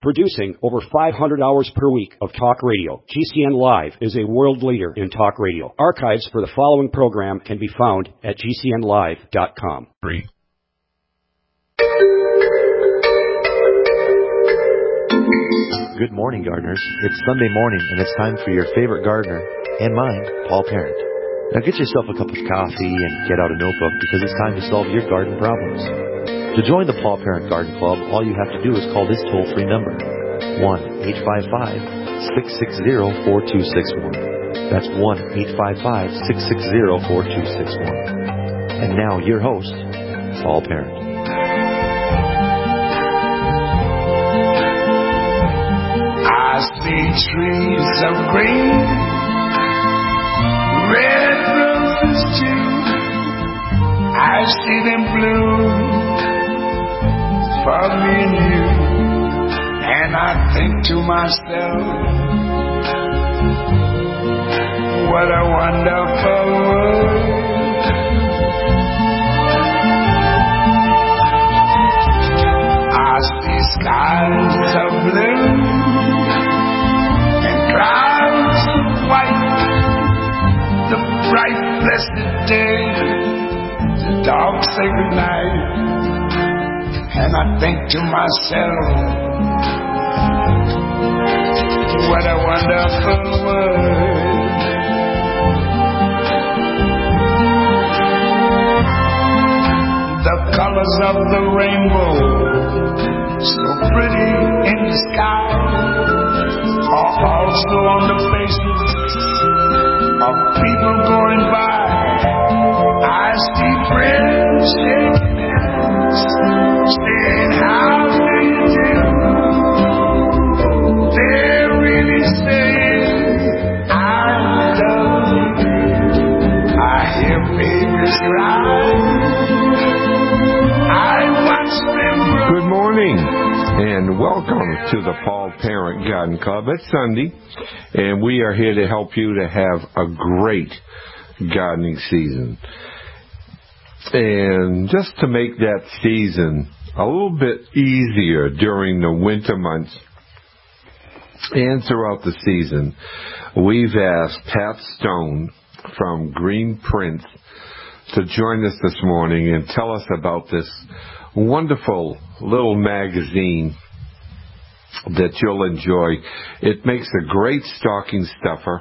Producing over 500 hours per week of talk radio, GCN Live is a world leader in talk radio. Archives for the following program can be found at gcnlive.com. Good morning, gardeners. It's Sunday morning, and it's time for your favorite gardener, and mine, Paul Parent. Now get yourself a cup of coffee and get out a notebook, because it's time to solve your garden problems. To join the Paul Parent Garden Club, all you have to do is call this toll-free number, 1-855-660-4261. That's 1-855-660-4261. And now, your host, Paul Parent. I see trees of green, red roses too. I see them bloom for me and you. And I think to myself, what a wonderful world. I see skies of blue, clouds of white, the bright blessed day, the dark sacred night. And I think to myself, what a wonderful world. The colors of the rainbow, so pretty in the sky, are also on the faces of people going by. I see friends shaking hands, saying, how do you do? They're really saying, I love you. I hear babies cry, I watch them grow. Good morning, and welcome to the Paul Parent Garden Club. It's Sunday, and we are here to help you to have a great gardening season. And just to make that season a little bit easier during the winter months and throughout the season, we've asked Pat Stone from Green Prince to join us this morning and tell us about this wonderful little magazine that you'll enjoy. It makes a great stocking stuffer,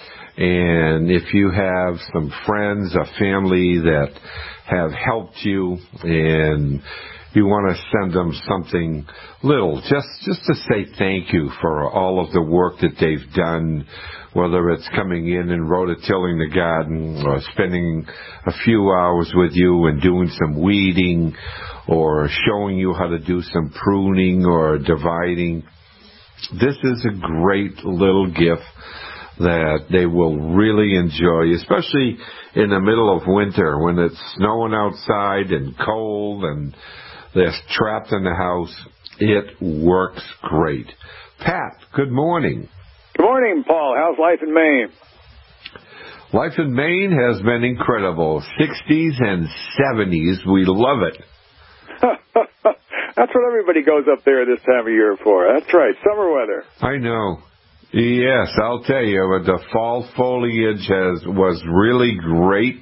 and if you have some friends or family that have helped you and you want to send them something little, just to say thank you for all of the work that they've done, whether it's coming in and rototilling the garden or spending a few hours with you and doing some weeding or showing you how to do some pruning or dividing. This is a great little gift that they will really enjoy, especially in the middle of winter when it's snowing outside and cold and they're trapped in the house. It works great. Pat, good morning. Good morning, Paul. How's life in Maine? Life in Maine has been incredible. 60s and 70s. We love it. That's what everybody goes up there this time of year for. That's right, summer weather. I know. Yes, I'll tell you, the fall foliage was really great.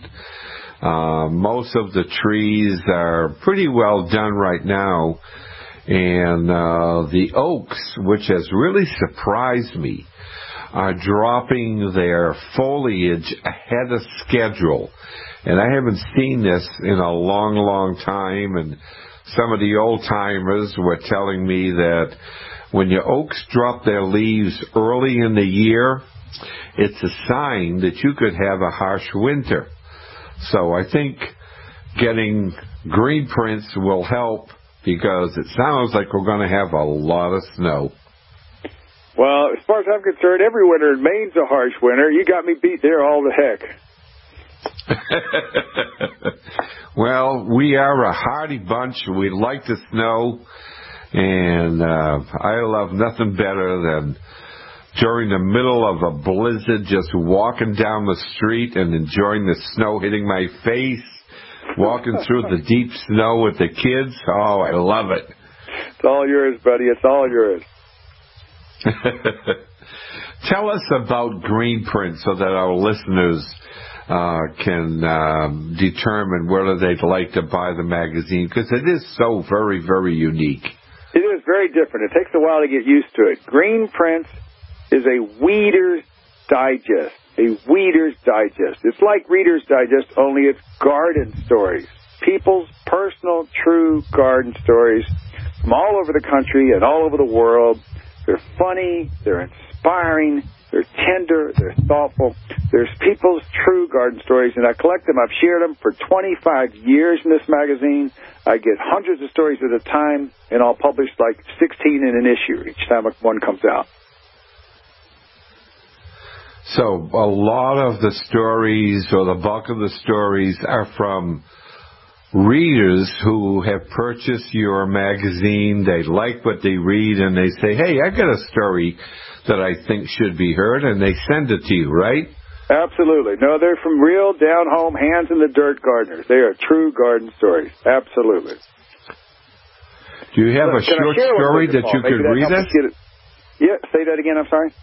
Most of the trees are pretty well done right now. And the oaks, which has really surprised me, are dropping their foliage ahead of schedule. And I haven't seen this in a long, long time. And some of the old-timers were telling me that when your oaks drop their leaves early in the year, it's a sign that you could have a harsh winter. So I think getting Green Prince will help, because it sounds like we're going to have a lot of snow. Well, as far as I'm concerned, every winter in Maine's a harsh winter. You got me beat there all the heck. Well, we are a hardy bunch. We like the snow, and I love nothing better than during the middle of a blizzard just walking down the street and enjoying the snow hitting my face, walking through the deep snow with the kids. Oh, I love it. It's all yours, buddy. It's all yours. Tell us about Green Print so that our listeners can determine whether they'd like to buy the magazine, because it is so very, very unique. It is very different. It takes a while to get used to it. Green Prints is a Weeder's Digest. A Weeder's Digest. It's like Reader's Digest, only it's garden stories. People's personal, true garden stories from all over the country and all over the world. They're funny, they're inspiring, they're tender, they're thoughtful. There's people's true garden stories, and I collect them. I've shared them for 25 years in this magazine. I get hundreds of stories at a time, and I'll publish like 16 in an issue each time one comes out. So a lot of the stories, or the bulk of the stories, are from readers who have purchased your magazine. They like what they read, and they say, hey, I got a story that I think should be heard, and they send it to you, right? Absolutely. No, they're from real down-home, hands-in-the-dirt gardeners. They are true garden stories. Absolutely. Do you have a short story that you could read us? Yeah, say that again, I'm sorry.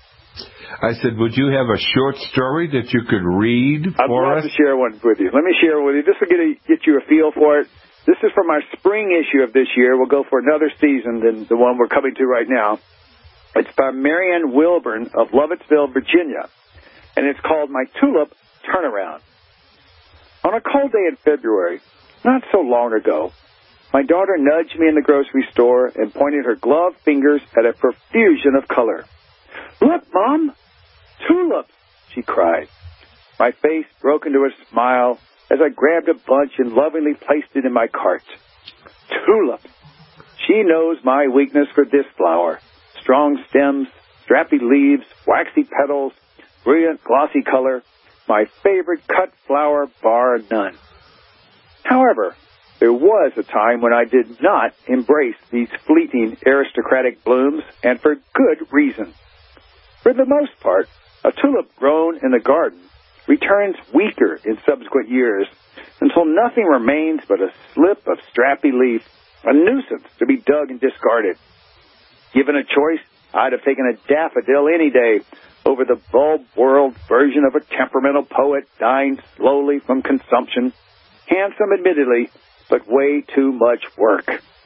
I said, would you have a short story that you could read for us? I'd love to share one with you. Let me share it with you. This will get you a feel for it. This is from our spring issue of this year. We'll go for another season than the one we're coming to right now. It's by Marianne Wilburn of Lovettsville, Virginia, and it's called My Tulip Turnaround. On a cold day in February, not so long ago, my daughter nudged me in the grocery store and pointed her gloved fingers at a profusion of color. Look, Mom, tulips, she cried. My face broke into a smile as I grabbed a bunch and lovingly placed it in my cart. Tulips. She knows my weakness for this flower. Strong stems, strappy leaves, waxy petals, brilliant glossy color, my favorite cut flower bar none. However, there was a time when I did not embrace these fleeting aristocratic blooms, and for good reason. For the most part, a tulip grown in the garden returns weaker in subsequent years until nothing remains but a slip of strappy leaf, a nuisance to be dug and discarded. Given a choice, I'd have taken a daffodil any day over the bulb-whirled version of a temperamental poet dying slowly from consumption. Handsome, admittedly, but way too much work.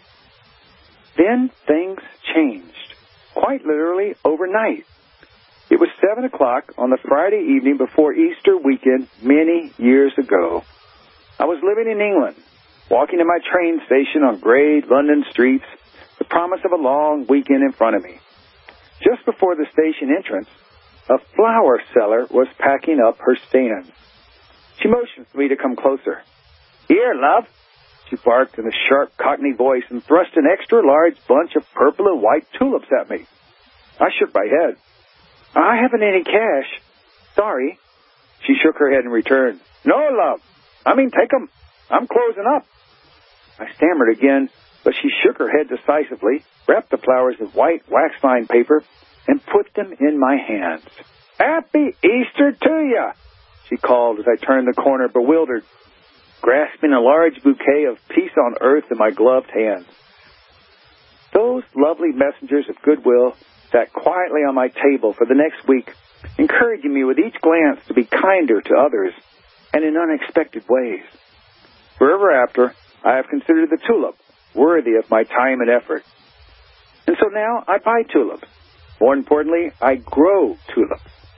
Then things changed, quite literally overnight. It was 7 o'clock on the Friday evening before Easter weekend many years ago. I was living in England, walking to my train station on grey London streets, the promise of a long weekend in front of me. Just before the station entrance, a flower seller was packing up her stand. She motioned for me to come closer. Here, love, she barked in a sharp Cockney voice and thrust an extra-large bunch of purple and white tulips at me. I shook my head. I haven't any cash. Sorry. She shook her head in return. No, love. I mean, take 'em. I'm closing up. I stammered again, but she shook her head decisively, wrapped the flowers in white wax-lined paper, and put them in my hands. Happy Easter to you, she called as I turned the corner, bewildered, grasping a large bouquet of peace on earth in my gloved hands. Those lovely messengers of goodwill sat quietly on my table for the next week, encouraging me with each glance to be kinder to others, and in unexpected ways. Forever after, I have considered the tulip worthy of my time and effort. And so now I buy tulips. More importantly, I grow tulips.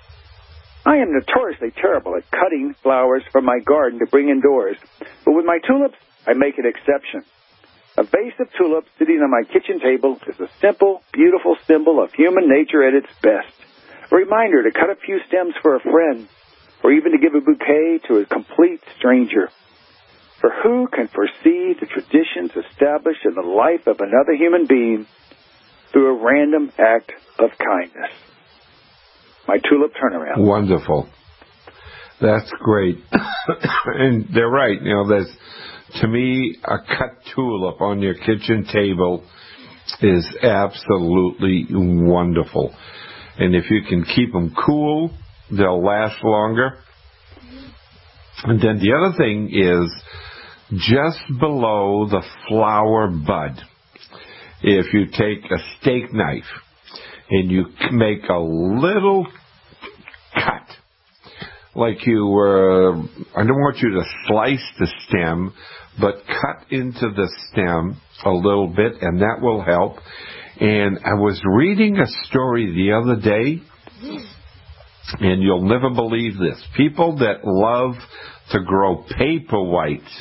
I am notoriously terrible at cutting flowers from my garden to bring indoors, but with my tulips, I make an exception. A vase of tulips sitting on my kitchen table is a simple, beautiful symbol of human nature at its best. A reminder to cut a few stems for a friend, or even to give a bouquet to a complete stranger. For who can foresee the traditions established in the life of another human being through a random act of kindness? My tulip turnaround. Wonderful. That's great. And they're right. You know, there's, to me, a cut tulip on your kitchen table is absolutely wonderful. And if you can keep them cool, they'll last longer. And then the other thing is, just below the flower bud, if you take a steak knife and you make a little cut. Like you were, I don't want you to slice the stem, but cut into the stem a little bit, and that will help. And I was reading a story the other day, and you'll never believe this. People that love to grow paper whites.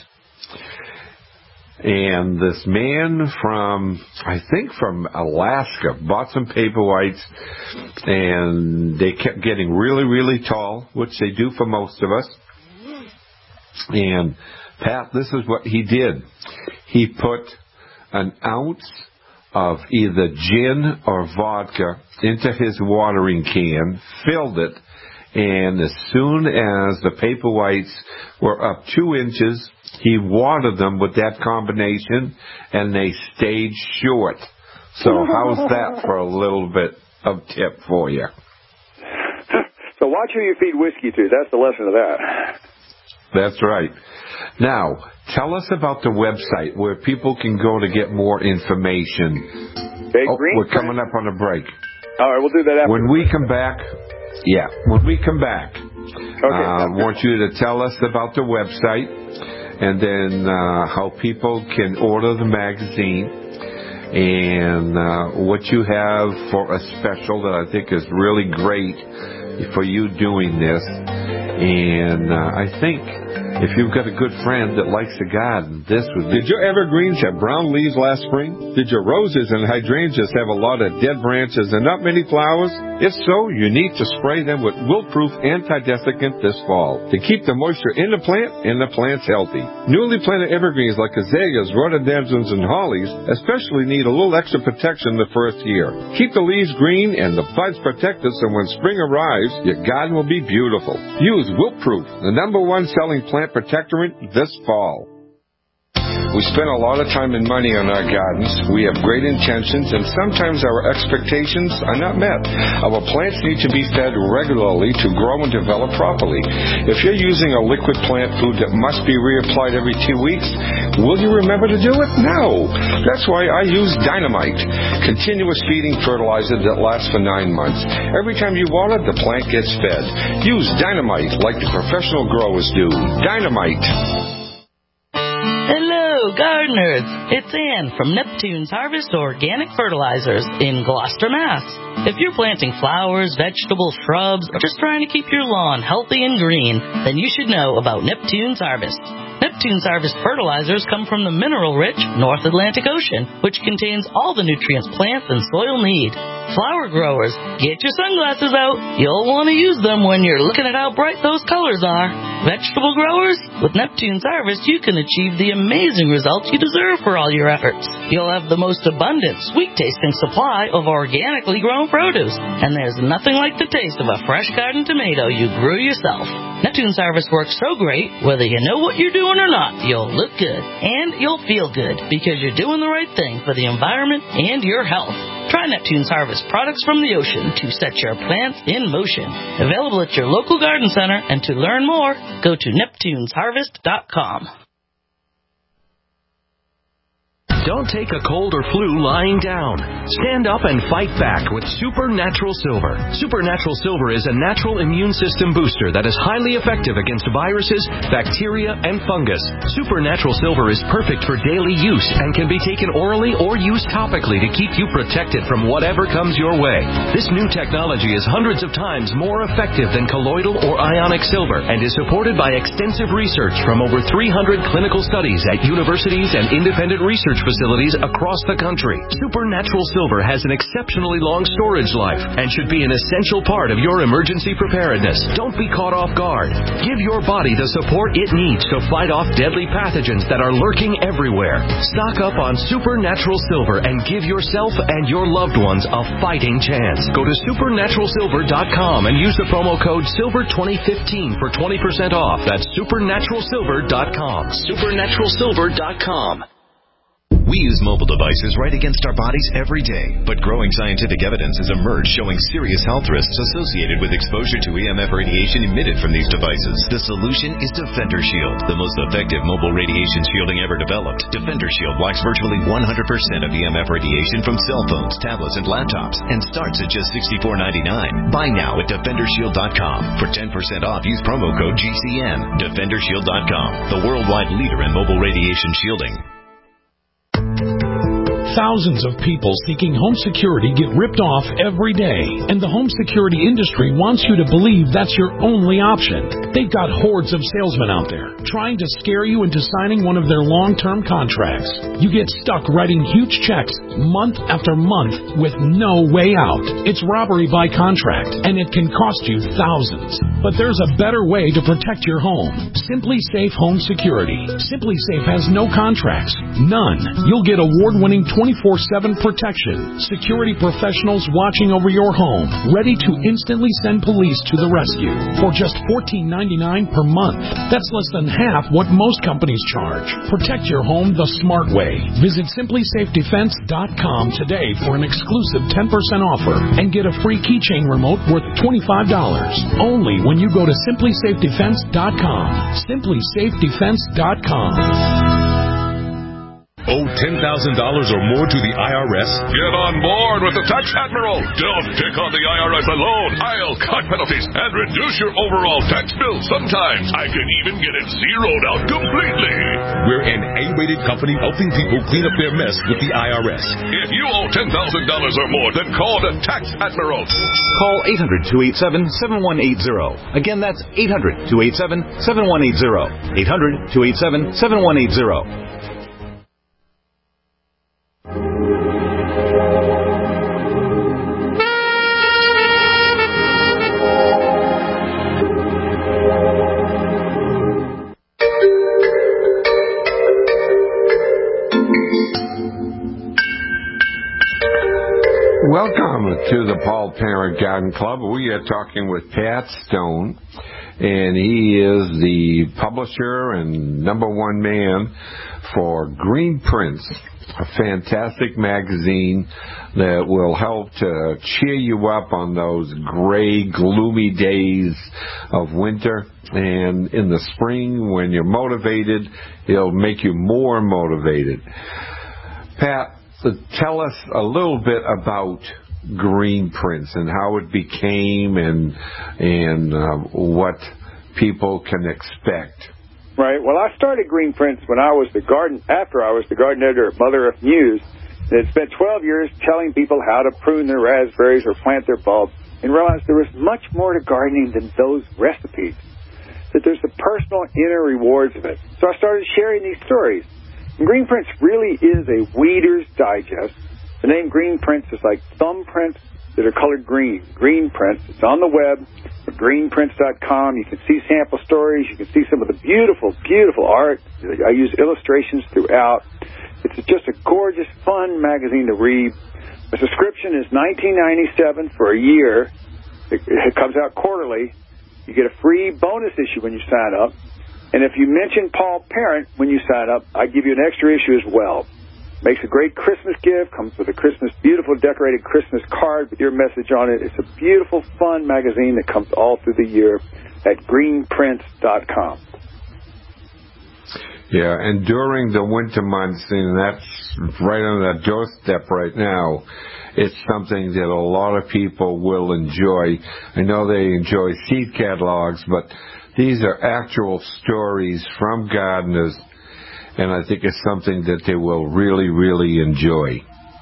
And this man from, I think from Alaska, bought some paper whites, and they kept getting really, really tall, which they do for most of us. And Pat, this is what he did. He put an ounce of either gin or vodka into his watering can, filled it, and as soon as the paper whites were up 2 inches, he watered them with that combination, and they stayed short. So how's that for a little bit of tip for you? So watch who you feed whiskey to. That's the lesson of that. That's right. Now, tell us about the website where people can go to get more information. Okay, we're coming up on a break. All right, we'll do that after. When we come back, I want you to tell us about the website, and then how people can order the magazine, and what you have for a special that I think is really great for you doing this. And I think if you've got a good friend that likes the garden, this would be... Did your evergreens have brown leaves last spring? Did your roses and hydrangeas have a lot of dead branches and not many flowers? If so, you need to spray them with wilt-proof anti-desiccant this fall to keep the moisture in the plant and the plants healthy. Newly planted evergreens like azaleas, rhododendrons, and hollies especially need a little extra protection the first year. Keep the leaves green and the buds protected so when spring arrives, your garden will be beautiful. Use Wilt-Proof, the #1 selling plant protectorant this fall. We spend a lot of time and money on our gardens. We have great intentions, and sometimes our expectations are not met. Our plants need to be fed regularly to grow and develop properly. If you're using a liquid plant food that must be reapplied every 2 weeks, will you remember to do it? No. That's why I use Dynamite, continuous feeding fertilizer that lasts for 9 months. Every time you water, the plant gets fed. Use Dynamite like the professional growers do. Dynamite. Hello, gardeners. It's Ann from Neptune's Harvest Organic Fertilizers in Gloucester, Mass. If you're planting flowers, vegetables, shrubs, or just trying to keep your lawn healthy and green, then you should know about Neptune's Harvest. Neptune's Harvest fertilizers come from the mineral-rich North Atlantic Ocean, which contains all the nutrients plants and soil need. Flower growers, get your sunglasses out. You'll want to use them when you're looking at how bright those colors are. Vegetable growers, with Neptune's Harvest, you can achieve the amazing results you deserve for all your efforts. You'll have the most abundant, sweet-tasting supply of organically grown produce, and there's nothing like the taste of a fresh garden tomato you grew yourself. Neptune's Harvest works so great, whether you know what you're doing or not, you'll look good, and you'll feel good, because you're doing the right thing for the environment and your health. Try Neptune's Harvest products from the ocean to set your plants in motion. Available at your local garden center, and to learn more, go to neptunesharvest.com. Don't take a cold or flu lying down. Stand up and fight back with Supernatural Silver. Supernatural Silver is a natural immune system booster that is highly effective against viruses, bacteria, and fungus. Supernatural Silver is perfect for daily use and can be taken orally or used topically to keep you protected from whatever comes your way. This new technology is hundreds of times more effective than colloidal or ionic silver and is supported by extensive research from over 300 clinical studies at universities and independent research facilities across the country. Supernatural Silver has an exceptionally long storage life and should be an essential part of your emergency preparedness. Don't be caught off guard. Give your body the support it needs to fight off deadly pathogens that are lurking everywhere. Stock up on Supernatural Silver and give yourself and your loved ones a fighting chance. Go to supernaturalsilver.com and use the promo code SILVER2015 for 20% off. That's supernaturalsilver.com. Supernaturalsilver.com. We use mobile devices right against our bodies every day, but growing scientific evidence has emerged showing serious health risks associated with exposure to EMF radiation emitted from these devices. The solution is Defender Shield, the most effective mobile radiation shielding ever developed. Defender Shield blocks virtually 100% of EMF radiation from cell phones, tablets, and laptops, and starts at just $64.99. Buy now at DefenderShield.com. For 10% off, use promo code GCN. DefenderShield.com, the worldwide leader in mobile radiation shielding. Thousands of people seeking home security get ripped off every day, and the home security industry wants you to believe that's your only option. They've got hordes of salesmen out there trying to scare you into signing one of their long-term contracts. You get stuck writing huge checks month after month with no way out. It's robbery by contract, and it can cost you thousands. But there's a better way to protect your home. Simply Safe Home Security. Simply Safe has no contracts. None. You'll get award-winning 24/7 protection. Security professionals watching over your home, ready to instantly send police to the rescue for just $14.99 per month. That's less than half what most companies charge. Protect your home the smart way. Visit SimplySafeDefense.com today for an exclusive 10% offer and get a free keychain remote worth $25. Only when you go to SimplySafeDefense.com. SimplySafeDefense.com. Owe $10,000 or more to the IRS? Get on board with the Tax Admiral. Don't pick on the IRS alone. I'll cut penalties and reduce your overall tax bill. Sometimes I can even get it zeroed out completely. We're an A-rated company helping people clean up their mess with the IRS. If you owe $10,000 or more, then call the Tax Admiral. Call 800-287-7180. Again, that's 800-287-7180. 800-287-7180. Welcome to the Paul Parent Garden Club. We are talking with Pat Stone, and he is the publisher and #1 man for Green Prints, a fantastic magazine that will help to cheer you up on those gray, gloomy days of winter. And in the spring, when you're motivated, it'll make you more motivated. Pat, tell us a little bit about Green Prints and how it became and what people can expect. Right. Well, I started Green Prints when I was after I was the garden editor at Mother Earth News. And had spent 12 years telling people how to prune their raspberries or plant their bulbs, and realized there was much more to gardening than those recipes. That there's the personal inner rewards of it. So I started sharing these stories. And Green Prints really is a Weeder's Digest. The name Green Prints is like thumbprints that are colored green. Green Prints. It's on the web at greenprints.com. You can see sample stories. You can see some of the beautiful, beautiful art. I use illustrations throughout. It's just a gorgeous, fun magazine to read. The subscription is $19.97 for a year. It comes out quarterly. You get a free bonus issue when you sign up. And if you mention Paul Parent when you sign up, I give you an extra issue as well. Makes a great Christmas gift. Comes with a beautiful decorated Christmas card with your message on it. It's a beautiful, fun magazine that comes all through the year at greenprints.com. Yeah, and during the winter months, and that's right on the doorstep right now, it's something that a lot of people will enjoy. I know they enjoy seed catalogs, but these are actual stories from gardeners, and I think it's something that they will really, really enjoy.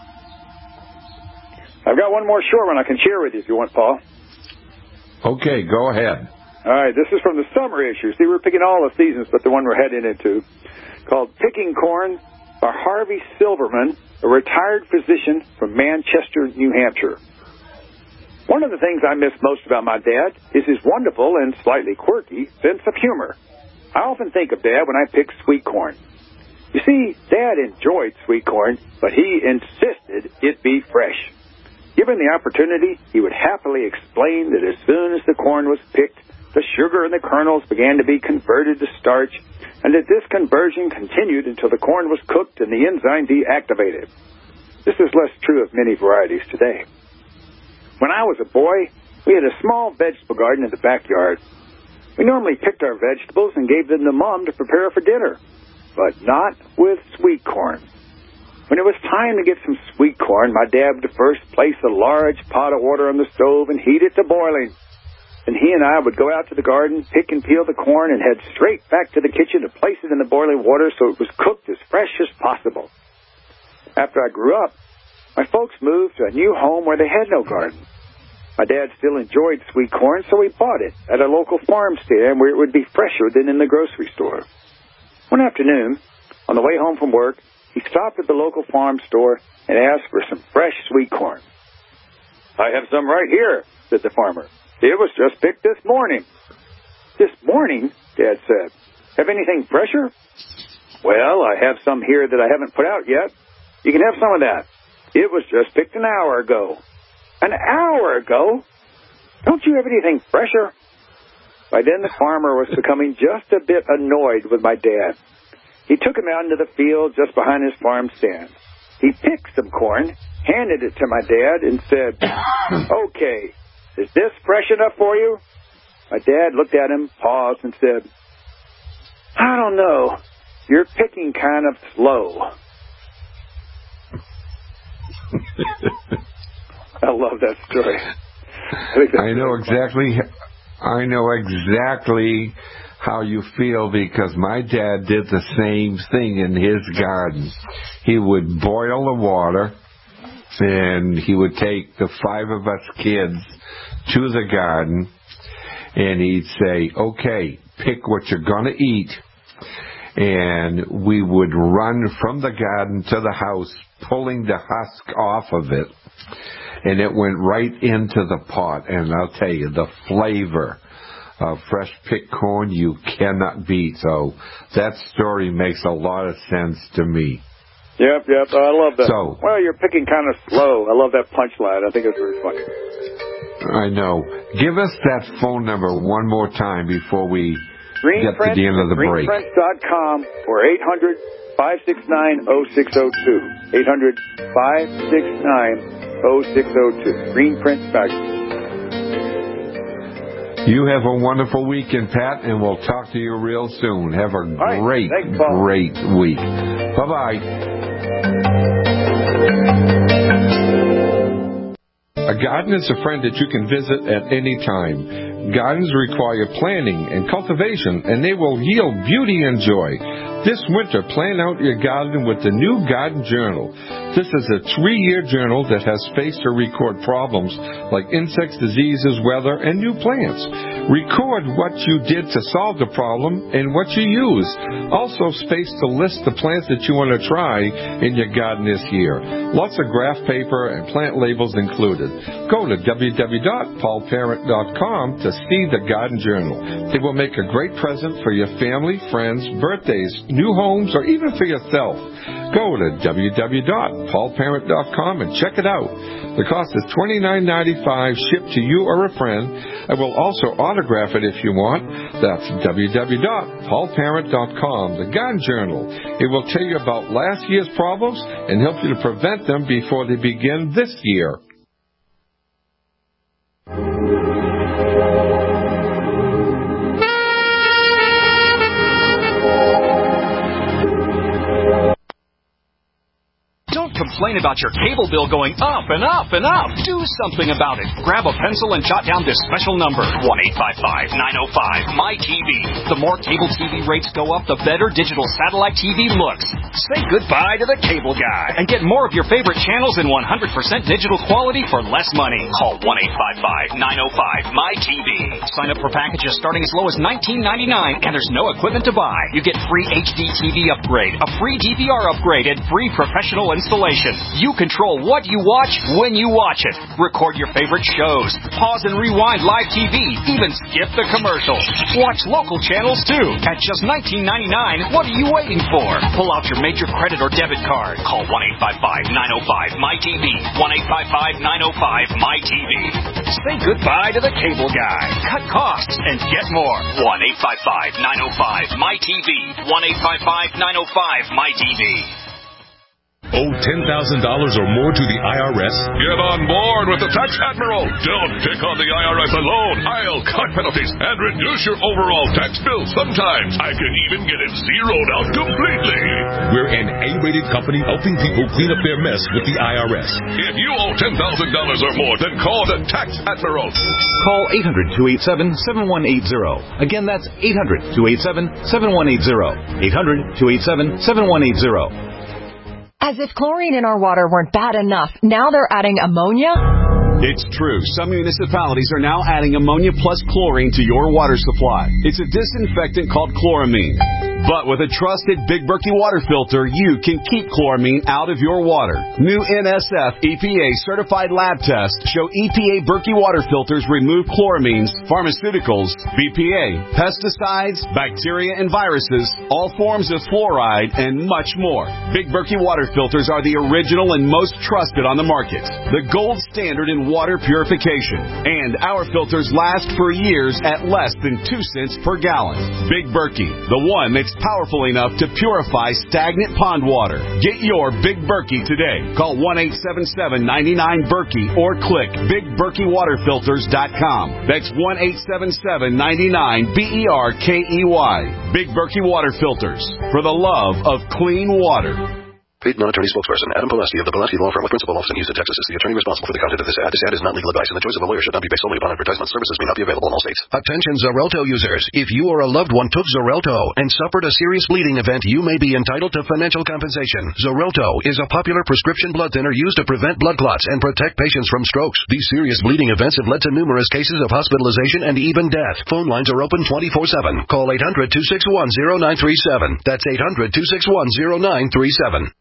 I've got one more short one I can share with you if you want, Paul. Okay, go ahead. All right, this is from the summer issue. See, we're picking all the seasons, but the one we're heading into, called Picking Corn by Harvey Silverman, a retired physician from Manchester, New Hampshire. One of the things I miss most about my dad is his wonderful and slightly quirky sense of humor. I often think of Dad when I pick sweet corn. You see, Dad enjoyed sweet corn, but he insisted it be fresh. Given the opportunity, he would happily explain that as soon as the corn was picked, the sugar in the kernels began to be converted to starch, and that this conversion continued until the corn was cooked and the enzyme deactivated. This is less true of many varieties today. When I was a boy, we had a small vegetable garden in the backyard. We normally picked our vegetables and gave them to Mom to prepare for dinner, but not with sweet corn. When it was time to get some sweet corn, my dad would first place a large pot of water on the stove and heat it to boiling. Then he and I would go out to the garden, pick and peel the corn, and head straight back to the kitchen to place it in the boiling water so it was cooked as fresh as possible. After I grew up, my folks moved to a new home where they had no garden. My dad still enjoyed sweet corn, so we bought it at a local farm stand where it would be fresher than in the grocery store. One afternoon, on the way home from work, he stopped at the local farm store and asked for some fresh sweet corn. "I have some right here," said the farmer. "It was just picked this morning." "This morning?" Dad said. "Have anything fresher?" "Well, I have some here that I haven't put out yet. You can have some of that. It was just picked an hour ago." "An hour ago? Don't you have anything fresher?" By then, the farmer was becoming just a bit annoyed with my dad. He took him out into the field just behind his farm stand. He picked some corn, handed it to my dad, and said, "Okay, is this fresh enough for you?" My dad looked at him, paused, and said, "I don't know. You're picking kind of slow." I love that story. I know exactly how you feel, because my dad did the same thing in his garden. He would boil the water, and he would take the 5 of us kids to the garden, and he'd say, "Okay, pick what you're going to eat." And we would run from the garden to the house, pulling the husk off of it, and it went right into the pot. And I'll tell you, the flavor of fresh picked corn you cannot beat. So that story makes a lot of sense to me. Yep, I love that. So, well, you're picking kind of slow. I love that punchline. I think it's very funny. I know. Give us that phone number one more time before we get to the end of the break. Greenprints.com or 800-569-0602. 800-569-0602. Greenprints.com. You have a wonderful weekend, Pat, and we'll talk to you real soon. Have a great week. Bye-bye. A garden is a friend that you can visit at any time. Gardens require planning and cultivation, and they will yield beauty and joy. This winter, plan out your garden with the new Garden Journal. This is a 3-year journal that has space to record problems like insects, diseases, weather, and new plants. Record what you did to solve the problem and what you used. Also, space to list the plants that you want to try in your garden this year. Lots of graph paper and plant labels included. Go to www.paulparent.com to see the Garden Journal. It will make a great present for your family, friends, birthdays, new homes, or even for yourself. Go to www.paulparent.com and check it out. The cost is $29.95 shipped to you or a friend. I will also autograph it if you want. That's www.paulparent.com, the Garden Journal. It will tell you about last year's problems and help you to prevent them before they begin this year. Complain about your cable bill going up and up and up. Do something about it. Grab a pencil and jot down this special number, 1-855-905-MY-TV. The more cable TV rates go up, the better digital satellite TV looks. Say goodbye to the cable guy and get more of your favorite channels in 100% digital quality for less money. Call 1-855-905-MY-TV. Sign up for packages starting as low as $19.99, and there's no equipment to buy. You get free HD TV upgrade, a free DVR upgrade, and free professional installation. installation. You control what you watch when you watch it. Record your favorite shows. Pause and rewind live TV. Even skip the commercials. Watch local channels too. At just $19.99, what are you waiting for? Pull out your major credit or debit card. Call 1-855-905-MyTV. 1-855-905-MyTV. Say goodbye to the cable guy. Cut costs and get more. 1-855-905-MyTV. 1-855-905-MyTV. Owe $10,000 or more to the IRS? Get on board with the Tax Admiral. Don't take on the IRS alone. I'll cut penalties and reduce your overall tax bill. Sometimes I can even get it zeroed out completely. We're an A-rated company helping people clean up their mess with the IRS. If you owe $10,000 or more, then call the Tax Admiral. Call 800-287-7180. Again, that's 800-287-7180. 800-287-7180. As if chlorine in our water weren't bad enough, now they're adding ammonia? It's true. Some municipalities are now adding ammonia plus chlorine to your water supply. It's a disinfectant called chloramine. But with a trusted Big Berkey water filter, you can keep chloramine out of your water. New NSF EPA certified lab tests show EPA Berkey water filters remove chloramines, pharmaceuticals, BPA, pesticides, bacteria and viruses, all forms of fluoride, and much more. Big Berkey water filters are the original and most trusted on the market. The gold standard in water purification. And our filters last for years at less than 2 cents per gallon. Big Berkey, the one that's powerful enough to purify stagnant pond water. Get your Big Berkey today. Call 1-877-99-BERKEY or click BigBerkeyWaterFilters.com. That's 1-877-99-BERKEY. Big Berkey Water Filters, for the love of clean water. Paid non-attorney spokesperson Adam Pulaski of the Pulaski Law Firm with principal office in Houston, Texas is the attorney responsible for the content of this ad. This ad is not legal advice, and the choice of a lawyer should not be based solely upon advertisement. Services may not be available in all states. Attention Xarelto users. If you or a loved one took Xarelto and suffered a serious bleeding event, you may be entitled to financial compensation. Xarelto is a popular prescription blood thinner used to prevent blood clots and protect patients from strokes. These serious bleeding events have led to numerous cases of hospitalization and even death. Phone lines are open 24/7. Call 800-261-0937. That's 800-261-0937.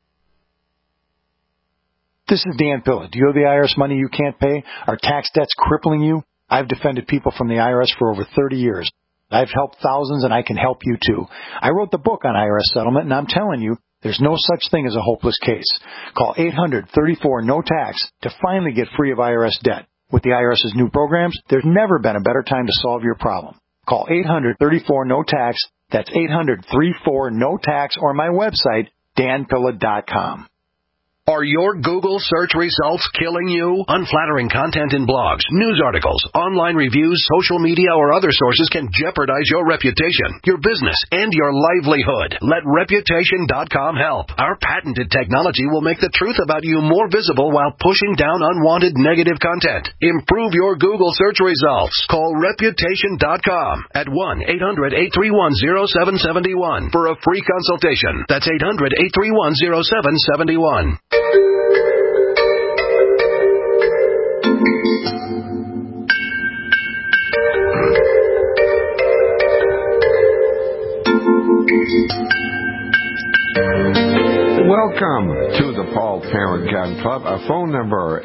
This is Dan Pilla. Do you owe the IRS money you can't pay? Are tax debts crippling you? I've defended people from the IRS for over 30 years. I've helped thousands, and I can help you too. I wrote the book on IRS settlement, and I'm telling you, there's no such thing as a hopeless case. Call 800-34-NO-TAX to finally get free of IRS debt. With the IRS's new programs, there's never been a better time to solve your problem. Call 800-34-NO-TAX. That's 800-34-NO-TAX, or my website, danpilla.com. Are your Google search results killing you? Unflattering content in blogs, news articles, online reviews, social media, or other sources can jeopardize your reputation, your business, and your livelihood. Let Reputation.com help. Our patented technology will make the truth about you more visible while pushing down unwanted negative content. Improve your Google search results. Call Reputation.com at 1-800-831-0771 for a free consultation. That's 800-831-0771. Welcome to the Paul Parent Gun Club. Our phone number,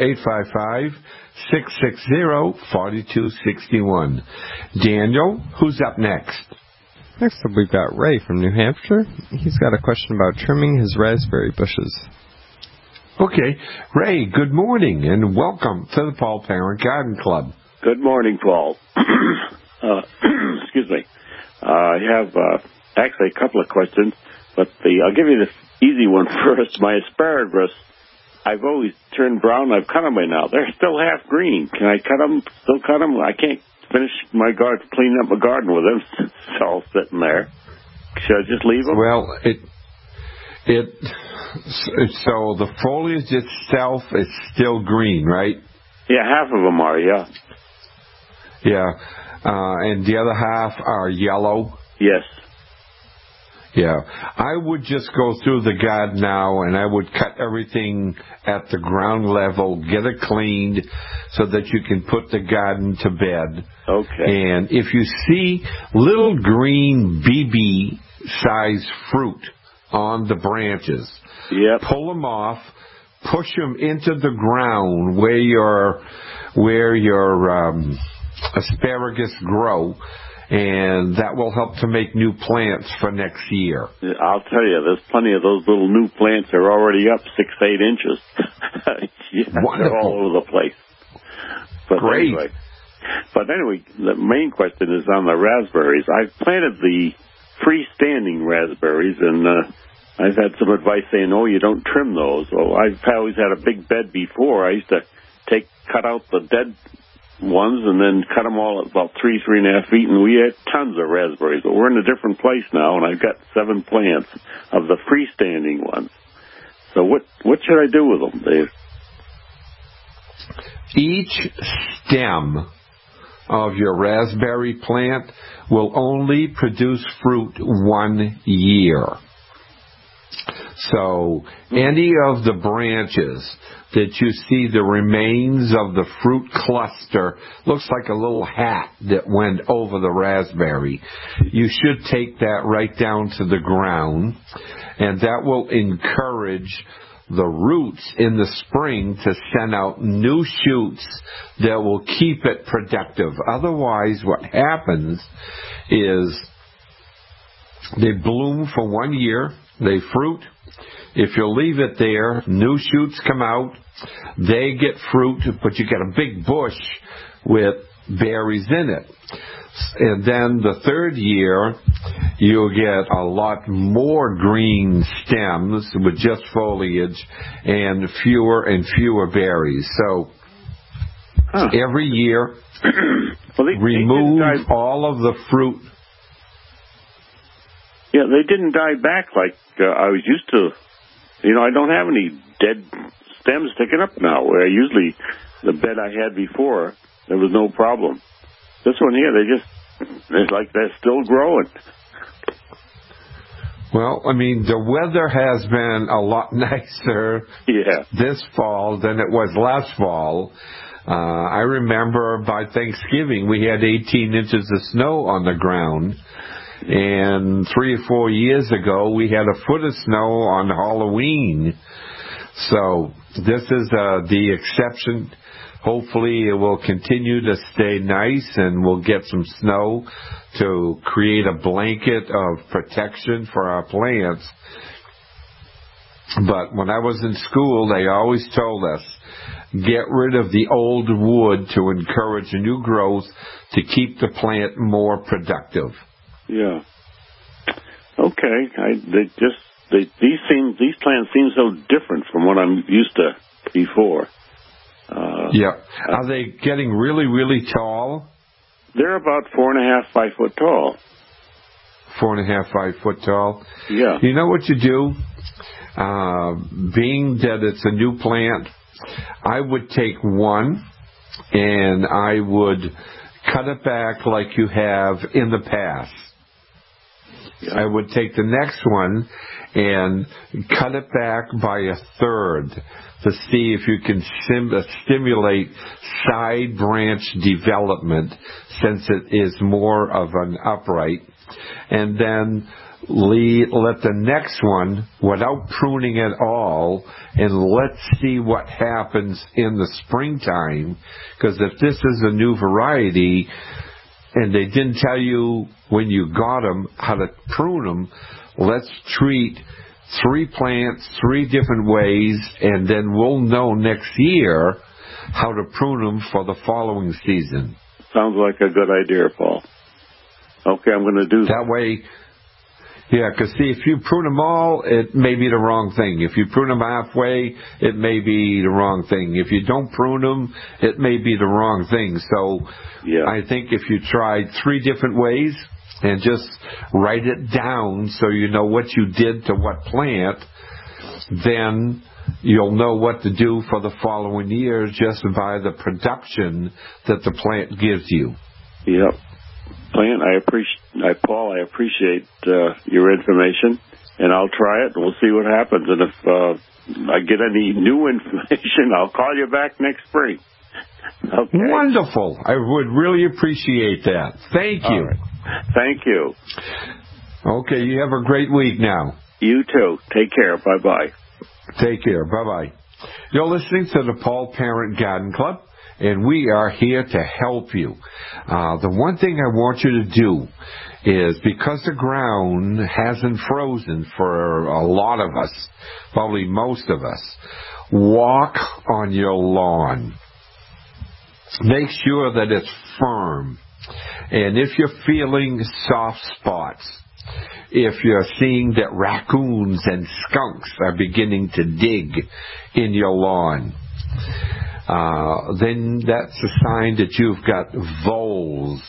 855-660-4261. Daniel, who's up next? Next up, we've got Ray from New Hampshire. He's got a question about trimming his raspberry bushes. Okay. Ray, good morning, and welcome to the Paul Parent Garden Club. Good morning, Paul. Excuse me. I have actually a couple of questions, but I'll give you this easy one first. My asparagus, I've always turned brown. I've cut them by now. They're still half green. Can I cut them? Still cut them? I can't finish my garden, cleaning up my garden with them. It's all sitting there. Should I just leave them? Well, so the foliage itself is still green, right? Yeah, half of them are, yeah. Yeah. And the other half are yellow? Yes. Yeah. I would just go through the garden now, and I would cut everything at the ground level, get it cleaned so that you can put the garden to bed. Okay. And if you see little green BB-size fruit on the branches. Yep. Pull them off, push them into the ground where your asparagus grow, and that will help to make new plants for next year. I'll tell you, there's plenty of those little new plants. They're already up 6-8 inches. Wonderful. They're all over the place. But Great. Anyway, the main question is on the raspberries. I've planted the freestanding raspberries, and I've had some advice saying, you don't trim those. Well, I've always had a big bed before. I used to cut out the dead ones and then cut them all at about 3.5 feet, and we had tons of raspberries. But we're in a different place now, and I've got 7 plants of the freestanding ones. So what should I do with them, Dave? Each stem of your raspberry plant will only produce fruit 1 year. So any of the branches that you see the remains of the fruit cluster, looks like a little hat that went over the raspberry, you should take that right down to the ground, and that will encourage the roots in the spring to send out new shoots that will keep it productive. Otherwise, what happens is they bloom for 1 year, they fruit. If you leave it there, new shoots come out, they get fruit, but you get a big bush with berries in it. And then the 3rd year, you'll get a lot more green stems with just foliage and fewer berries. So every year, remove all of the fruit. Yeah, they didn't die back like I was used to. I don't have any dead stems sticking up now, where usually the bed I had before, there was no problem. This one here, it's like they're still growing. Well, the weather has been a lot nicer this fall than it was last fall. I remember by Thanksgiving we had 18 inches of snow on the ground. And 3 or 4 years ago, we had a foot of snow on Halloween. So this is the exception. Hopefully it will continue to stay nice, and we'll get some snow to create a blanket of protection for our plants. But when I was in school, they always told us, get rid of the old wood to encourage new growth to keep the plant more productive. Yeah. Okay. These plants seem so different from what I'm used to before. Are they getting really, really tall? They're about 4.5, 5 foot tall. 4.5, 5 foot tall? Yeah. You know what you do? Being that it's a new plant, I would take one and I would cut it back like you have in the past. Yeah. I would take the next one and cut it back by 1/3 to see if you can stimulate side branch development, since it is more of an upright. And then let the next one, without pruning at all, and let's see what happens in the springtime. Because if this is a new variety and they didn't tell you when you got them how to prune them, let's treat 3 plants 3 different ways, and then we'll know next year how to prune them for the following season. Sounds like a good idea, Paul. Okay, I'm going to do that. That way, because see, if you prune them all, it may be the wrong thing. If you prune them halfway, it may be the wrong thing. If you don't prune them, it may be the wrong thing. So I think if you tried 3 different ways and just write it down so you know what you did to what plant, then you'll know what to do for the following year just by the production that the plant gives you. Yep. Plant, Paul, I appreciate your information, and I'll try it, and we'll see what happens. And if I get any new information, I'll call you back next spring. Okay. Wonderful. I would really appreciate that. Thank you. All right. Thank you. Okay, you have a great week now. You too. Take care. Bye-bye. Take care. Bye-bye. You're listening to the Paul Parent Garden Club, and we are here to help you. The one thing I want you to do is, because the ground hasn't frozen for a lot of us, probably most of us, walk on your lawn. Make sure that it's firm. And if you're feeling soft spots, if you're seeing that raccoons and skunks are beginning to dig in your lawn, then that's a sign that you've got voles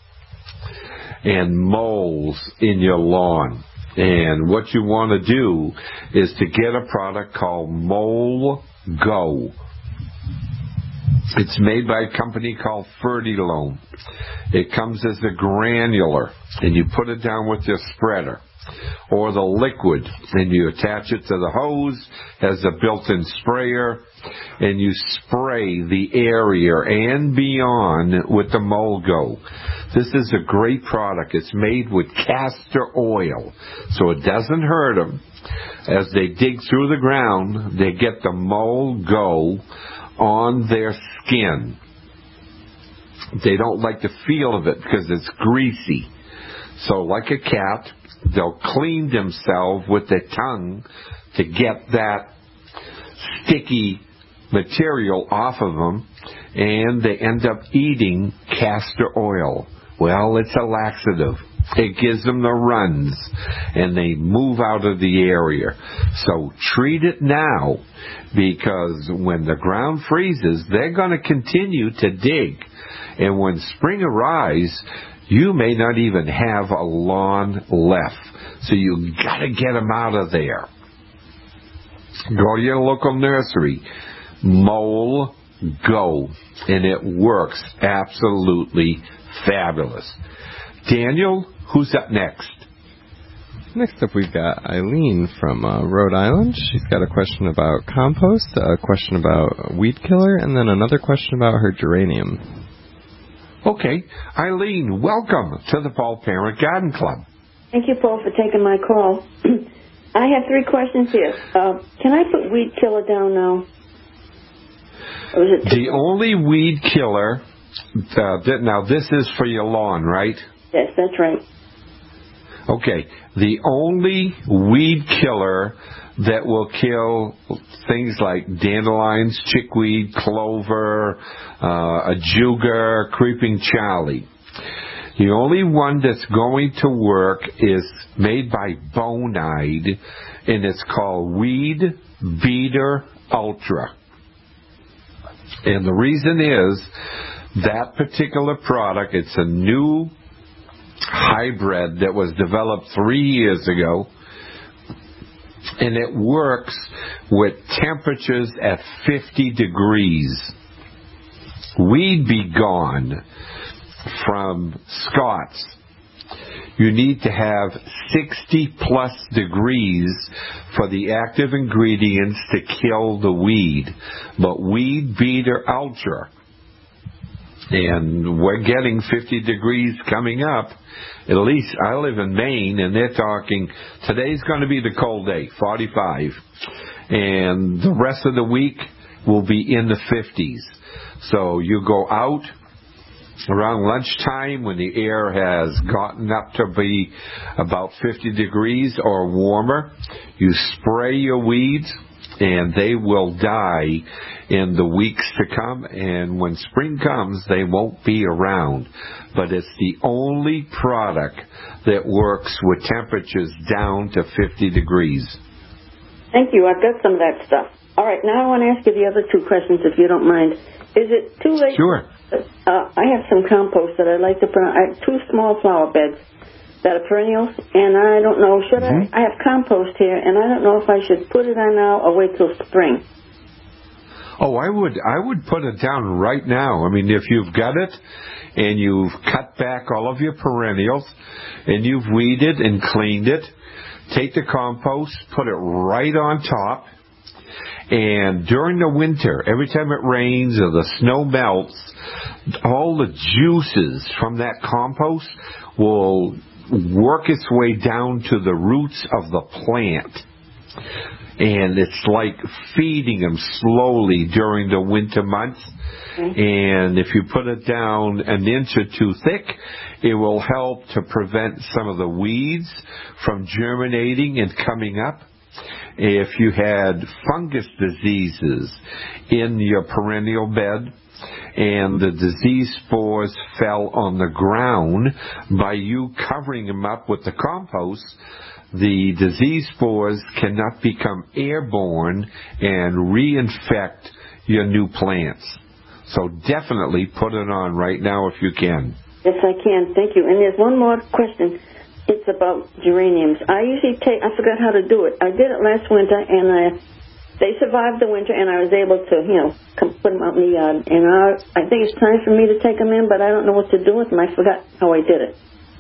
and moles in your lawn. And what you want to do is to get a product called Mole Go. It's made by a company called Fertilome. It comes as a granular, and you put it down with your spreader or the liquid, and you attach it to the hose, has a built-in sprayer, and you spray the area and beyond with the Mole Go. This is a great product. It's made with castor oil, so it doesn't hurt them. As they dig through the ground, they get the Mole Go on their skin. They don't like the feel of it because it's greasy. So like a cat, they'll clean themselves with their tongue to get that sticky material off of them, and they end up eating castor oil. Well, it's a laxative. It gives them the runs, and they move out of the area. So treat it now, because when the ground freezes, they're going to continue to dig. And when spring arrives, you may not even have a lawn left. So you got to get them out of there. Go to your local nursery. Mole Go. And it works absolutely fabulous. Daniel, who's up next? Next up, we've got Eileen from Rhode Island. She's got a question about compost, a question about weed killer, and then another question about her geranium. Okay. Eileen, welcome to the Paul Parent Garden Club. Thank you, Paul, for taking my call. I have 3 questions here. Can I put weed killer down now? Or is it the only weed killer, now this is for your lawn, right? Yes, that's right. Okay. The only weed killer that will kill things like dandelions, chickweed, clover, ajuga, creeping Charlie. The only one that's going to work is made by Bonide, and it's called Weed Beater Ultra. And the reason is that particular product, it's a new hybrid that was developed 3 years ago, and it works with temperatures at 50 degrees. Weed be gone from Scott's. You need to have 60 plus degrees for the active ingredients to kill the weed. But Weed Beater Ultra, and we're getting 50 degrees coming up. At least I live in Maine, and they're talking, today's going to be the cold day, 45. And the rest of the week will be in the 50s. So you go out around lunchtime when the air has gotten up to be about 50 degrees or warmer. You spray your weeds, and they will die in the weeks to come. And when spring comes, they won't be around. But it's the only product that works with temperatures down to 50 degrees. Thank you. I've got some of that stuff. All right, now I want to ask you the other 2 questions, if you don't mind. Is it too late? Sure. I have some compost that I'd like to put on. I have 2 small flower beds that are perennials, and I don't know, should I have compost here, and I don't know if I should put it on now or wait till spring. Oh, I would put it down right now. I mean, if you've got it and you've cut back all of your perennials and you've weeded and cleaned it, take the compost, put it right on top, and during the winter, every time it rains or the snow melts, all the juices from that compost will work its way down to the roots of the plant. And it's like feeding them slowly during the winter months. And if you put it down an inch or two thick, it will help to prevent some of the weeds from germinating and coming up. If you had fungus diseases in your perennial bed and the disease spores fell on the ground, by you covering them up with the compost, the disease spores cannot become airborne and reinfect your new plants. So definitely put it on right now if you can. Yes, I can. Thank you. And there's one more question. It's about geraniums. I forgot how to do it. I did it last winter, and they survived the winter, and I was able to, put them out in the yard. And I think it's time for me to take them in, but I don't know what to do with them. I forgot how I did it.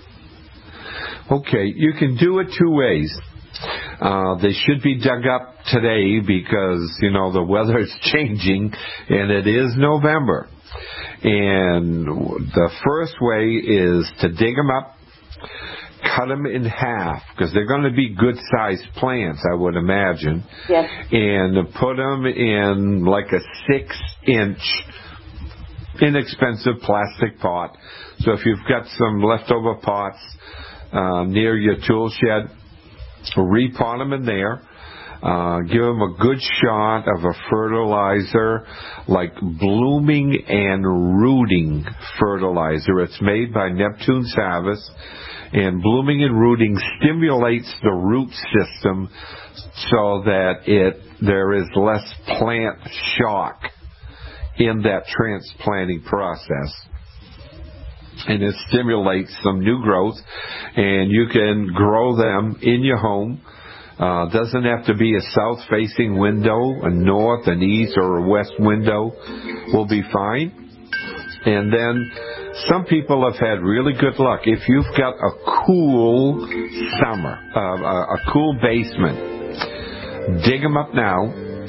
Okay, you can do it two ways. They should be dug up today because, the weather is changing and it is November. And the first way is to dig them up, cut them in half because they're going to be good-sized plants, I would imagine. Yes. And put them in like a 6-inch inexpensive plastic pot. So if you've got some leftover pots near your tool shed, repot them in there. Give them a good shot of a fertilizer like blooming and rooting fertilizer. It's made by Neptune Savis, and blooming and rooting stimulates the root system so that there is less plant shock in that transplanting process. And it stimulates some new growth, and you can grow them in your home. Doesn't have to be a south-facing window, a north, an east, or a west window will be fine. And then some people have had really good luck. If you've got a cool summer, a cool basement, dig them up now,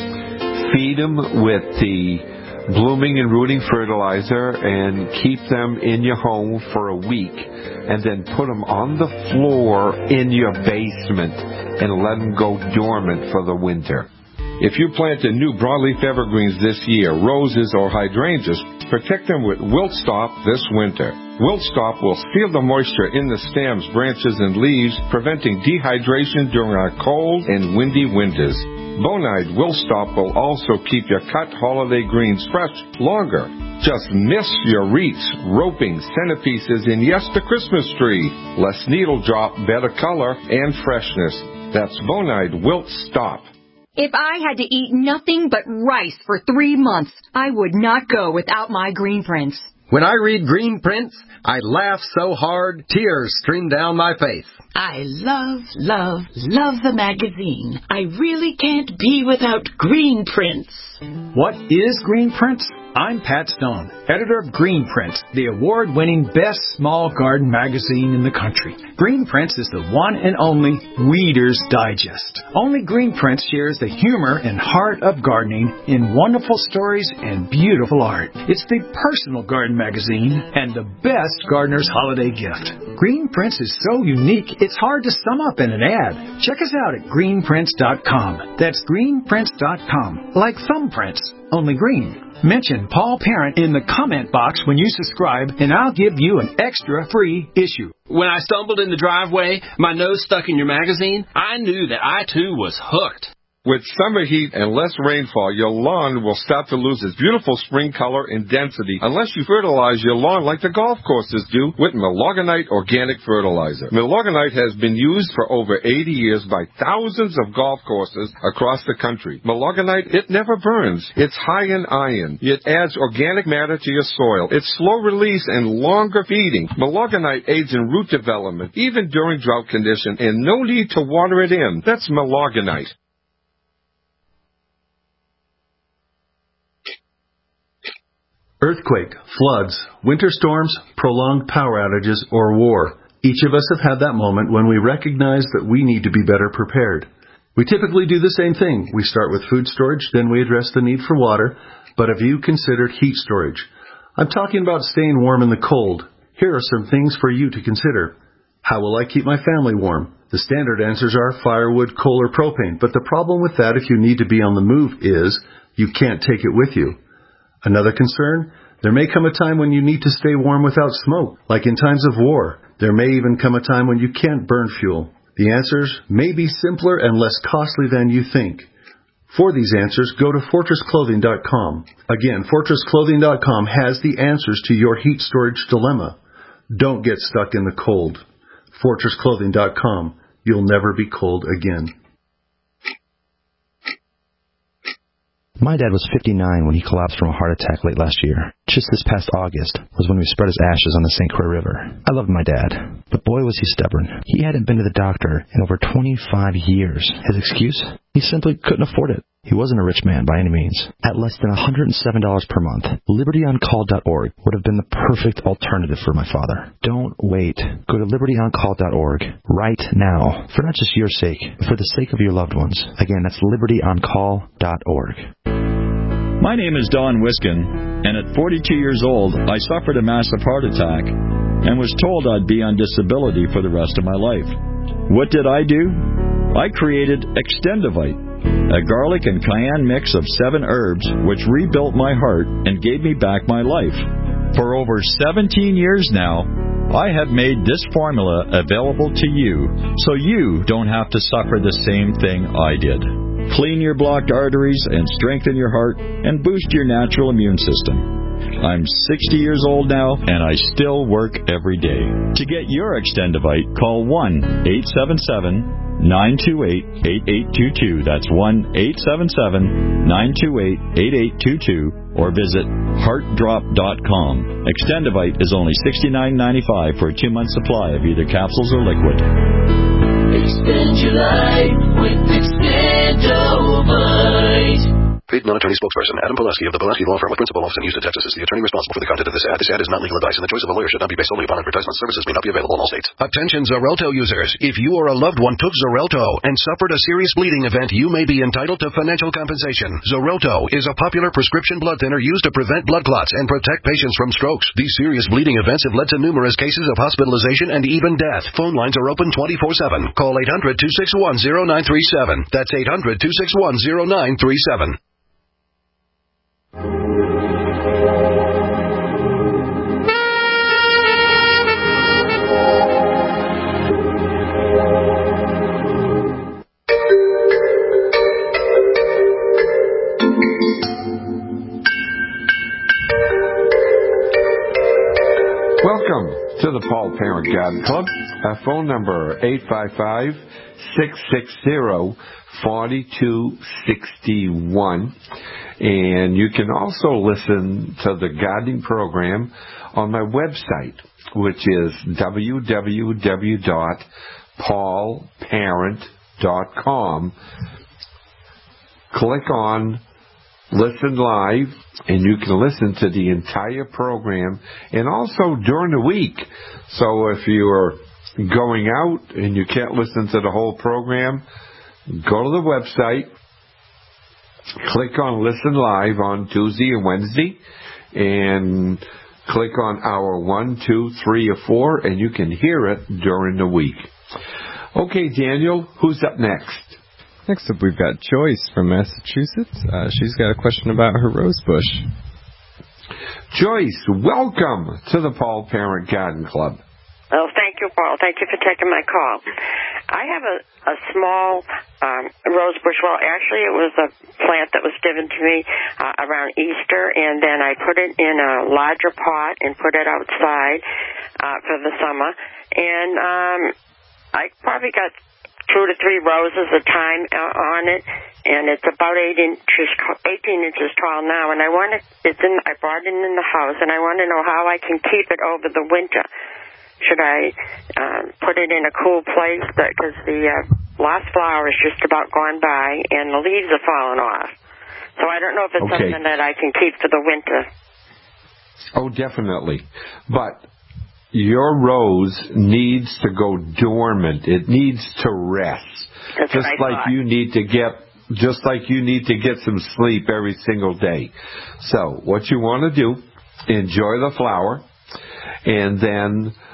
feed them with the blooming and rooting fertilizer, and keep them in your home for a week, and then put them on the floor in your basement and let them go dormant for the winter. If you planted new broadleaf evergreens this year, roses or hydrangeas, protect them with Wilt Stop this winter. Wilt Stop will seal the moisture in the stems, branches, and leaves, preventing dehydration during our cold and windy winters. Bonide Wilt Stop will also keep your cut holiday greens fresh longer. Just mist your wreaths, roping, centerpieces, and yes, the Christmas tree. Less needle drop, better color, and freshness. That's Bonide Wilt Stop. If I had to eat nothing but rice for 3 months, I would not go without my Green Prints. When I read Green Prints, I laugh so hard, tears stream down my face. I love the magazine. I really can't be without Green Prints. What is Green Prints? I'm Pat Stone, editor of Green Prints, the award-winning best small garden magazine in the country. Green Prints is the one and only Weeder's Digest. Only Green Prints shares the humor and heart of gardening in wonderful stories and beautiful art. It's the personal garden magazine and the best gardener's holiday gift. Green Prints is so unique, it's hard to sum up in an ad. Check us out at greenprints.com. That's greenprints.com. Like thumbprints, only green. Mention Paul Parent in the comment box when you subscribe, and I'll give you an extra free issue. When I stumbled in the driveway, my nose stuck in your magazine, I knew that I, too, was hooked. With summer heat and less rainfall, your lawn will start to lose its beautiful spring color and density unless you fertilize your lawn like the golf courses do with Milorganite organic fertilizer. Milorganite has been used for over 80 years by thousands of golf courses across the country. Milorganite, it never burns. It's high in iron. It adds organic matter to your soil. It's slow release and longer feeding. Milorganite aids in root development, even during drought conditions, and no need to water it in. That's Milorganite. Earthquake, floods, winter storms, prolonged power outages, or war. Each of us have had that moment when we recognize that we need to be better prepared. We typically do the same thing. We start with food storage, then we address the need for water. But have you considered heat storage? I'm talking about staying warm in the cold. Here are some things for you to consider. How will I keep my family warm? The standard answers are firewood, coal, or propane, but the problem with that if you need to be on the move is you can't take it with you. Another concern? There may come a time when you need to stay warm without smoke, like in times of war. There may even come a time when you can't burn fuel. The answers may be simpler and less costly than you think. For these answers, go to FortressClothing.com. Again, FortressClothing.com has the answers to your heat storage dilemma. Don't get stuck in the cold. FortressClothing.com. You'll never be cold again. My dad was 59 when he collapsed from a heart attack late last year. Just this past August was when we spread his ashes on the St. Croix River. I loved my dad, but boy was he stubborn. He hadn't been to the doctor in over 25 years. His excuse? He simply couldn't afford it. He wasn't a rich man by any means. At less than $107 per month, LibertyOnCall.org would have been the perfect alternative for my father. Don't wait. Go to LibertyOnCall.org right now, for not just your sake, but for the sake of your loved ones. Again, that's LibertyOnCall.org. My name is Don Wiskin, and at 42 years old, I suffered a massive heart attack and was told I'd be on disability for the rest of my life. What did I do? I created Extendivite, a garlic and cayenne mix of 7 herbs which rebuilt my heart and gave me back my life. For over 17 years now, I have made this formula available to you so you don't have to suffer the same thing I did. Clean your blocked arteries and strengthen your heart and boost your natural immune system. I'm 60 years old now, and I still work every day. To get your Extendivite, call 1-877-928-8822. That's 1-877-928-8822. Or visit heartdrop.com. Extendivite is only $69.95 for a 2-month supply of either capsules or liquid. Extend your life with Extendivite. Paid non-attorney spokesperson Adam Pileski of the Pileski Law Firm with principal office in Houston, Texas is the attorney responsible for the content of this ad. This ad is not legal advice, and the choice of a lawyer should not be based solely upon advertisement. Services may not be available in all states. Attention Xarelto users. If you or a loved one took Xarelto and suffered a serious bleeding event, you may be entitled to financial compensation. Xarelto is a popular prescription blood thinner used to prevent blood clots and protect patients from strokes. These serious bleeding events have led to numerous cases of hospitalization and even death. Phone lines are open 24/7. Call 800-261-0937. That's 800-261-0937. Welcome to the Paul Parent Garden Club. Our phone number 855-660-4261. And you can also listen to the gardening program on my website, which is www.paulparent.com. Click on Listen Live, and you can listen to the entire program, and also during the week. So if you're going out and you can't listen to the whole program, go to the website, click on Listen Live on Tuesday and Wednesday, and click on hour 1, 2, 3, or 4, and you can hear it during the week. Okay, Daniel, who's up next? Next up, we've got Joyce from Massachusetts. She's got a question about her rose bush. Joyce, welcome to the Paul Parent Garden Club. Oh, thank you, Paul. Thank you for taking my call. I have a small rose bush. Well, actually, it was a plant that was given to me around Easter, and then I put it in a larger pot and put it outside for the summer. And I probably got 2 to 3 roses a time on it, and it's about 18 inches tall now. And I brought it in the house, and I want to know how I can keep it over the winter. Should I put it in a cool place? Because the last flower is just about gone by, and the leaves are falling off. So I don't know if it's something that I can keep for the winter. Oh, definitely. But your rose needs to go dormant. It needs to rest. That's just like you need to get some sleep every single day. So what you want to do, enjoy the flower, and then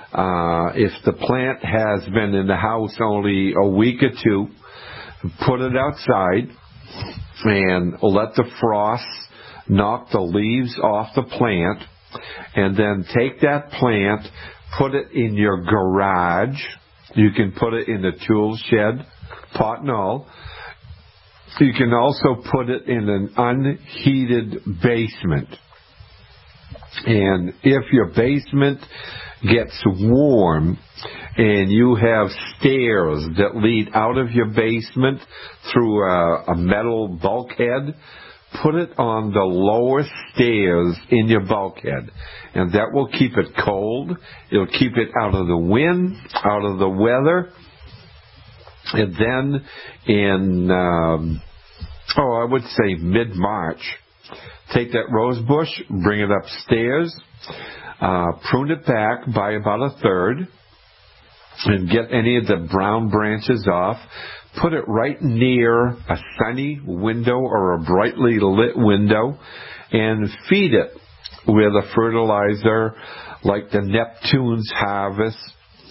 If the plant has been in the house only a week or two, put it outside and let the frost knock the leaves off the plant, and then take that plant, put it in your garage. You can put it in the tool shed, pot and all. You can also put it in an unheated basement. And if your basement gets warm and you have stairs that lead out of your basement through a metal bulkhead, put it on the lower stairs in your bulkhead. And that will keep it cold. It'll keep it out of the wind, out of the weather. And then in, I would say mid-March, take that rose bush, bring it upstairs, prune it back by about a third, and get any of the brown branches off. Put it right near a sunny window or a brightly lit window, and feed it with a fertilizer like the Neptune's Harvest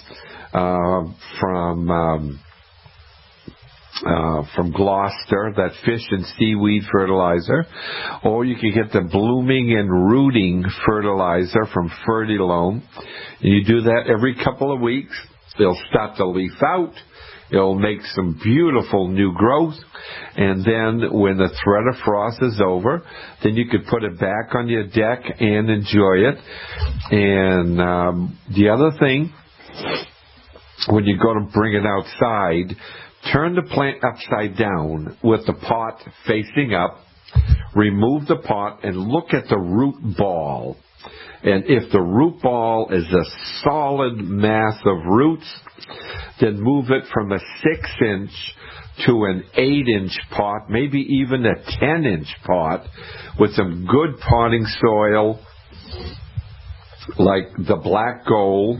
from Gloucester, that fish and seaweed fertilizer. Or you can get the blooming and rooting fertilizer from Fertilome. And you do that every couple of weeks. It'll start to leaf out. It'll make some beautiful new growth. And then when the threat of frost is over, then you could put it back on your deck and enjoy it. And the other thing, when you go to bring it outside, turn the plant upside down with the pot facing up. Remove the pot and look at the root ball. And if the root ball is a solid mass of roots, then move it from a 6-inch to an 8-inch pot, maybe even a 10-inch pot, with some good potting soil like the black gold,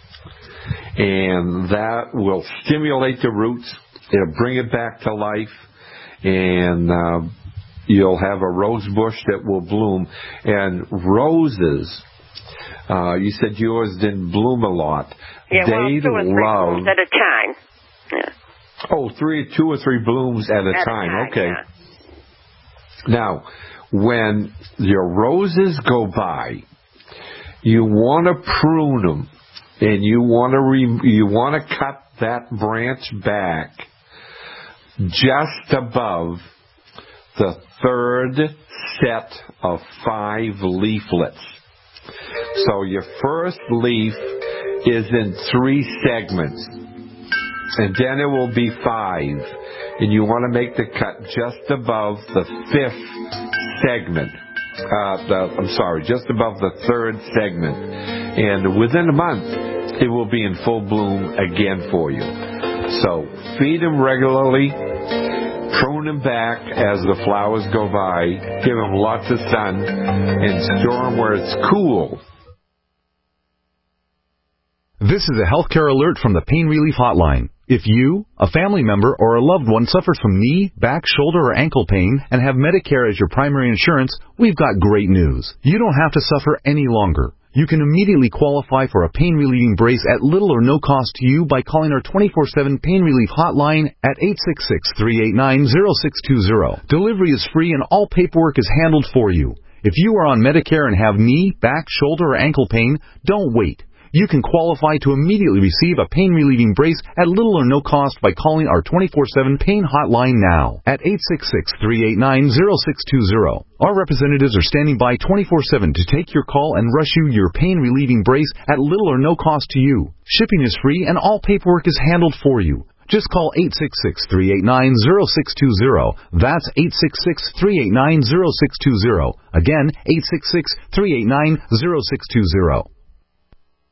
and that will stimulate the roots. It'll bring it back to life, and you'll have a rose bush that will bloom. And roses, you said yours didn't bloom a lot. Yeah, well, 2 or 3 blooms at a time. Yeah. Oh, 2 or 3 blooms at a time. Okay. Yeah. Now, when your roses go by, you want to prune them, and you want to cut that branch back just above the third set of 5 leaflets. So your first leaf is in 3 segments, and then it will be 5, and you want to make the cut just above the 5th segment. Just above the 3rd segment, and within a month it will be in full bloom again for you. So feed them regularly, prune them back as the flowers go by, give them lots of sun, and store them where it's cool. This is a healthcare alert from the Pain Relief Hotline. If you, a family member, or a loved one suffers from knee, back, shoulder, or ankle pain and have Medicare as your primary insurance, we've got great news. You don't have to suffer any longer. You can immediately qualify for a pain-relieving brace at little or no cost to you by calling our 24/7 Pain Relief Hotline at 866-389-0620. Delivery is free and all paperwork is handled for you. If you are on Medicare and have knee, back, shoulder, or ankle pain, don't wait. You can qualify to immediately receive a pain-relieving brace at little or no cost by calling our 24/7 Pain Hotline now at 866-389-0620. Our representatives are standing by 24/7 to take your call and rush you your pain-relieving brace at little or no cost to you. Shipping is free and all paperwork is handled for you. Just call 866-389-0620. That's 866-389-0620. Again, 866-389-0620.